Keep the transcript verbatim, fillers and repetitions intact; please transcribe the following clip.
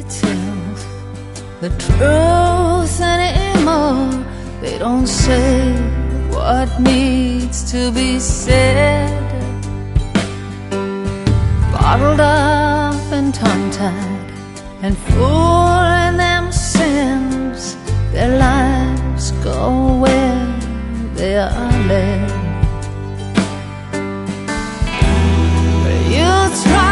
tell the truth anymore. They don't say what needs to be said. Bottled up and tongue-tied and full in them sins, their lives go where they are led. You try